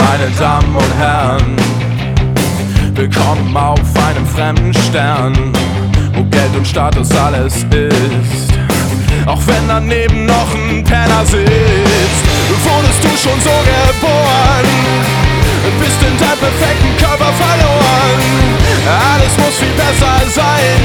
Meine Damen und Herren, willkommen auf einem fremden Stern, wo Geld und Status alles ist. Auch wenn daneben noch ein Penner sitzt, wurdest du schon so geboren, bist in deinem perfekten Körper verloren. Alles muss viel besser sein,